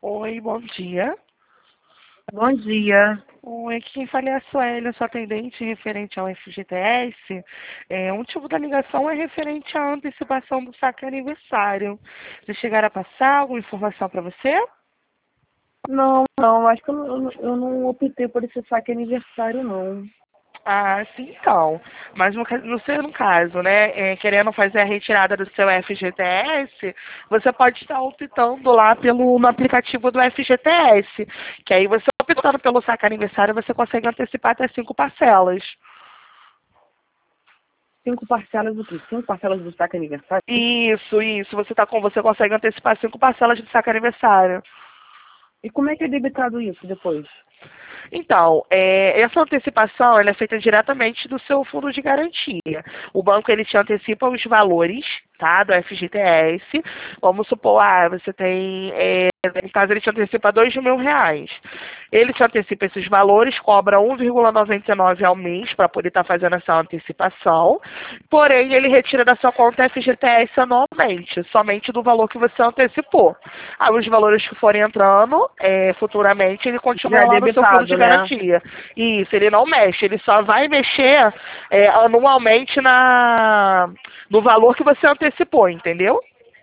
Oi, bom dia. Bom dia. Oi, quem fala é a Sueli, eu sou atendente referente ao FGTS. O motivo da ligação é referente à antecipação do saque aniversário. Vocês chegaram a passar alguma informação para você? Não, acho que eu não optei por esse saque aniversário, não. Ah, sim, então. Mas no seu caso, né, querendo fazer a retirada do seu FGTS, você pode estar optando lá no aplicativo do FGTS, que aí você optando pelo saque aniversário, você consegue antecipar até 5 parcelas. 5 parcelas do quê? 5 parcelas do saque aniversário? Isso. Você consegue antecipar 5 parcelas de saque aniversário. E como é que é debitado isso depois? Então, essa antecipação ela é feita diretamente do seu fundo de garantia. O banco ele te antecipa os valores, tá, do FGTS. Vamos supor, você tem, no caso ele te antecipa R$ 2.000. Ele te antecipa esses valores, cobra 1,99 ao mês para poder estar fazendo essa antecipação. Porém, ele retira da sua conta FGTS anualmente, somente do valor que você antecipou. Aí os valores que forem entrando, futuramente, ele Já continua é lá no seu fundo de debitado, né? garantia. Isso, ele não mexe, ele só vai mexer anualmente no valor que você antecipou, entendeu?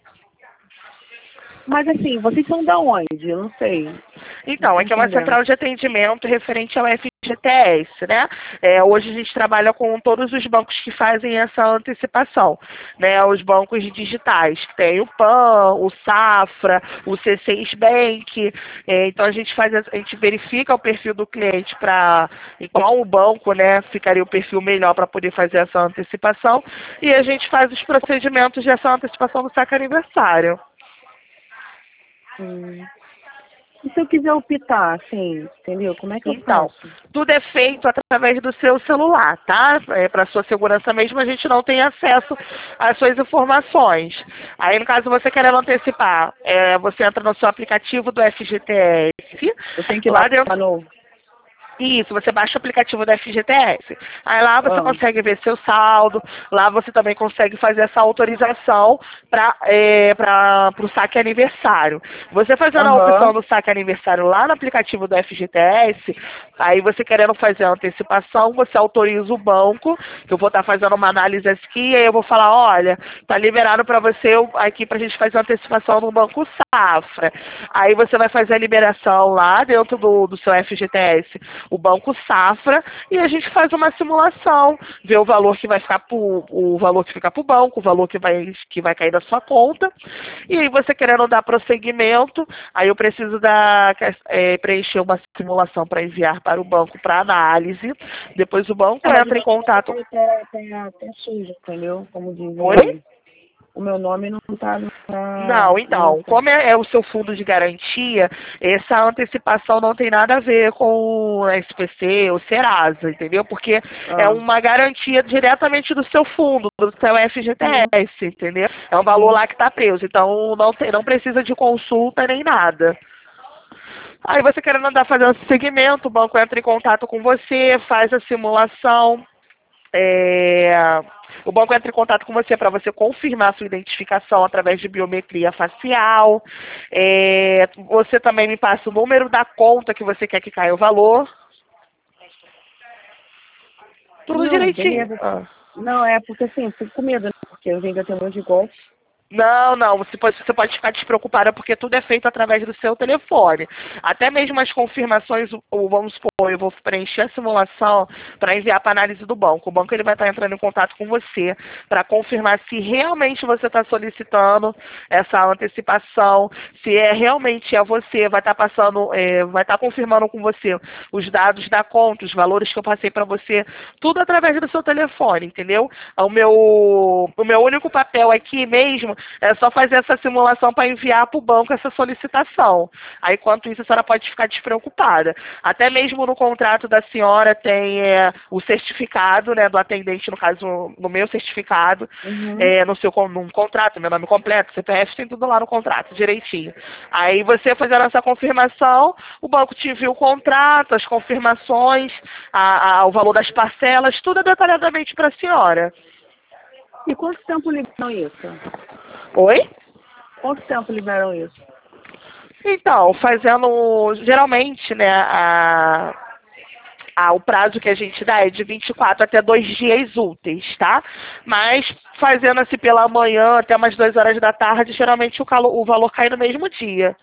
Mas assim, vocês são da onde? Eu não sei. Não Então, tô aqui é uma entendendo. central de atendimento referente ao FGTS, né? Hoje a gente trabalha com todos os bancos que fazem essa antecipação, né? Os bancos digitais, que tem o PAN, o Safra, o C6 Bank. Então a gente verifica o perfil do cliente para em qual o banco, né, ficaria o perfil melhor para poder fazer essa antecipação e a gente faz os procedimentos dessa antecipação do saque aniversário. Hum. E se eu quiser optar, assim, entendeu? Como é que eu Então, faço? tudo é feito através do seu celular, tá? Para sua segurança mesmo, a gente não tem acesso às suas informações. Aí, no caso, você querendo antecipar, você entra no seu aplicativo do FGTS, Eu tenho que ir lá lá dentro. no... Isso, você baixa o aplicativo da FGTS. Aí lá você Ah, consegue ver seu saldo, lá você também consegue fazer essa autorização para o saque aniversário. Você fazendo a opção aham. do saque aniversário lá no aplicativo do FGTS, aí você querendo fazer a antecipação, você autoriza o banco, que eu vou estar fazendo uma análise aqui, e aí eu vou falar, olha, tá liberado para você aqui para a gente fazer a antecipação no Banco Safra. Aí você vai fazer a liberação lá dentro do seu FGTS o Banco Safra, e a gente faz uma simulação, vê o valor que vai ficar o valor que fica para o banco, o valor que vai cair da sua conta, e aí você querendo dar prosseguimento, aí eu preciso preencher uma simulação para enviar para o banco para análise, depois o banco Mas o entra em meu nome contato. tá sujo, entendeu? Como diz Oi? o meu nome não tá Não, na... então, como é o seu fundo de garantia, essa antecipação não tem nada a ver com o SPC ou Serasa, entendeu? Porque é Ah, uma garantia diretamente do seu fundo, do seu sim, FGTS, entendeu? É um valor sim. lá que está preso, então não precisa de consulta nem nada. Aí você querendo andar fazendo esse segmento, o banco entra em contato com você, faz a simulação, é, o banco entra em contato com você para você confirmar sua identificação através de biometria facial. Você também me passa o número da conta que você quer que caia o valor. Tudo Não, direitinho. beleza. Ah. Não, é porque assim, eu fico com medo, né? Porque eu venho ter um monte de golpe. Não, você pode ficar despreocupada porque tudo é feito através do seu telefone. Até mesmo as confirmações, vamos supor, eu vou preencher a simulação para enviar para análise do banco. O banco ele vai estar entrando em contato com você para confirmar se realmente você está solicitando essa antecipação, se realmente é você, vai estar passando, vai estar confirmando com você os dados da conta, os valores que eu passei para você, tudo através do seu telefone, entendeu? O meu único papel aqui mesmo é só fazer essa simulação para enviar para o banco essa solicitação. Aí, enquanto isso, a senhora pode ficar despreocupada. Até mesmo no contrato da senhora tem o certificado, né, do atendente, no caso, no meu certificado, Uhum. num contrato, meu nome completo, CPF, tem tudo lá no contrato, direitinho. Aí você fazendo essa confirmação, o banco te envia o contrato, as confirmações, o valor das parcelas, tudo detalhadamente para a senhora. E quanto tempo liberam isso? Oi? Quanto tempo liberam isso? Então, fazendo, geralmente, né, o prazo que a gente dá é de 24 até 2 dias úteis, tá? Mas fazendo assim pela manhã até umas 2 horas da tarde, geralmente o valor cai no mesmo dia.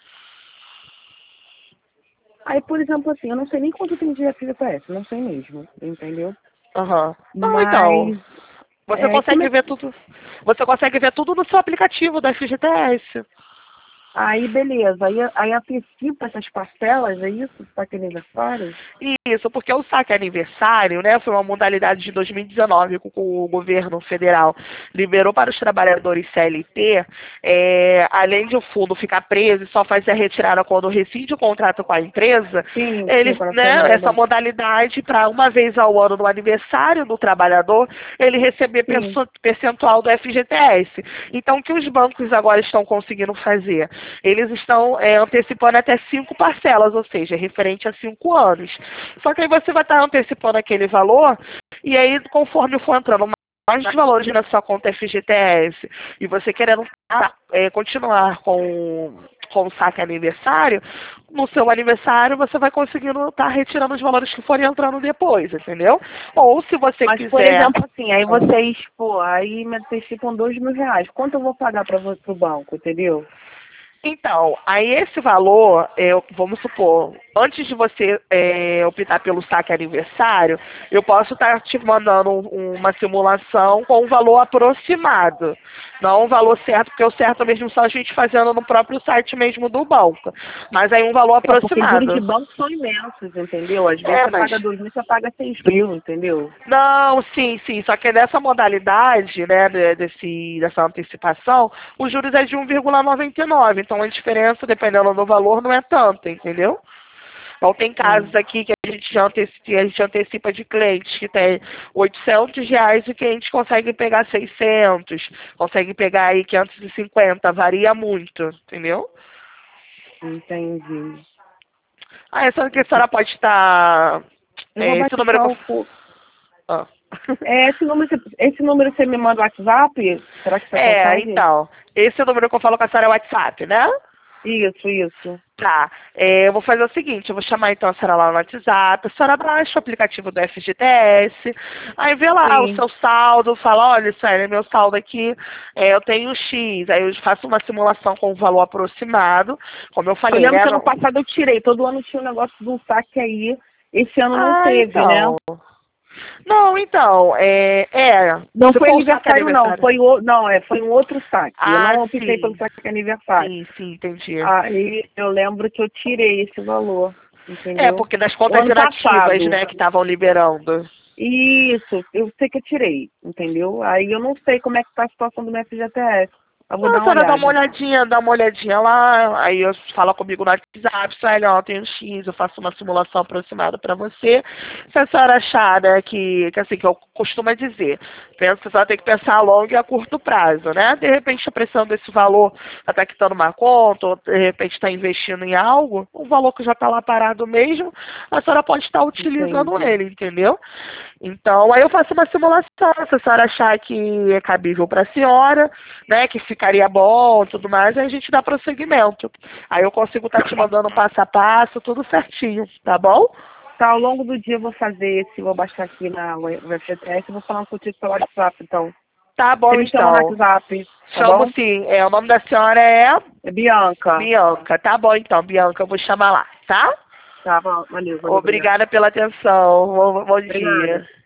Aí, por exemplo, assim, eu não sei nem quanto tem de FGTS, não sei mesmo, entendeu? Aham. Não, então, Mas, você como consegue é ver que... tudo. Você consegue ver tudo no seu aplicativo da FGTS. Aí, beleza. Aí antecipa essas parcelas, é isso? Saque aniversário? Isso, porque o saque aniversário, né, foi uma modalidade de 2019 com o governo federal liberou para os trabalhadores CLT, além de o fundo ficar preso e só fazer a retirada quando rescinde o contrato com a empresa, Sim, eles, para né, essa modalidade para uma vez ao ano no aniversário do trabalhador, ele receber Sim, percentual do FGTS. Então, o que os bancos agora estão conseguindo fazer? Eles estão antecipando até 5 parcelas, ou seja, referente a 5 anos. Só que aí você vai estar antecipando aquele valor, e aí conforme for entrando mais valores na sua conta FGTS, e você querendo continuar com o saque aniversário, no seu aniversário você vai conseguindo estar retirando os valores que forem entrando depois, entendeu? Ou se você mas, por quiser... exemplo, assim, aí vocês, pô, aí me antecipam R$ 2.000. Quanto eu vou pagar para o banco, entendeu? Então, aí esse valor, vamos supor, antes de você optar pelo saque aniversário, eu posso estar te mandando uma simulação com um valor aproximado. Não um valor certo, porque o certo mesmo só a gente fazendo no próprio site mesmo do banco. Mas aí um valor É, porque juros de aproximado. banco são imensos, entendeu? Às vezes É, você mas paga 2.000, você paga 6.000, entendeu? não, sim, sim. Só que nessa modalidade, né, dessa antecipação, os juros é de 1,99. Então a diferença, dependendo do valor, não é tanta, entendeu? Então tem casos Hum, aqui que a gente antecipa de clientes que tem R$ 800 e que a gente consegue pegar 600, consegue pegar aí 550, varia muito, entendeu? entendi. Ah, essa que a senhora pode estar... Eu vou esse número baixar que eu... o... Ah. Esse número você me manda o WhatsApp? Será que você consegue? Então, esse é o número que eu falo com a senhora é o WhatsApp, né? Isso. Tá, eu vou fazer o seguinte, eu vou chamar então a senhora lá no WhatsApp, a senhora baixa o aplicativo do FGTS, aí vê lá o Sim. seu saldo, fala, olha, sério, meu saldo aqui, eu tenho X, aí eu faço uma simulação com o valor aproximado, como eu Eu falei, lembro né? que ano passado eu tirei. Todo ano tinha um negócio de um saque aí. Esse ano não Ah, teve, né? então. Não, então, Não se foi for o saque aniversário, não. aniversário. Foi um outro saque. Eu Ah, não optei pelo sim, saque aniversário. sim, entendi. Aí eu lembro que eu tirei esse valor, entendeu? Porque das O contas ano inativas, passado. né, que estavam liberando. Isso, eu sei que eu tirei, entendeu? Aí eu não sei como é que tá a situação do meu FGTS. Eu vou Não, a dar uma senhora olhada. dá uma olhadinha lá, aí eu fala comigo no WhatsApp, olha, ó, eu tenho X, eu faço uma simulação aproximada para você. Se a senhora achar, né, que assim, que eu costumo dizer, pensa que a senhora tem que pensar a longo e a curto prazo, né? De repente, a pressão desse valor está quitando uma conta, ou de repente está investindo em algo, um valor que já está lá parado mesmo, a senhora pode estar utilizando Entendi. ele, entendeu? Então, aí eu faço uma simulação, se a senhora achar que é cabível para a senhora, né, que ficaria bom e tudo mais, aí a gente dá prosseguimento. Aí eu consigo estar te mandando passo a passo, tudo certinho, tá bom? Tá, ao longo do dia eu vou fazer esse, vou baixar aqui na FGTS e vou falar contigo pelo WhatsApp, então. Tá Você bom, me chama no então. WhatsApp, tá Chamo bom? sim. O nome da senhora é É Bianca. Bianca. Tá bom, então, Bianca, eu vou chamar lá, tá? Tá, valeu, obrigada. Obrigada pela atenção. Bom dia. Obrigada.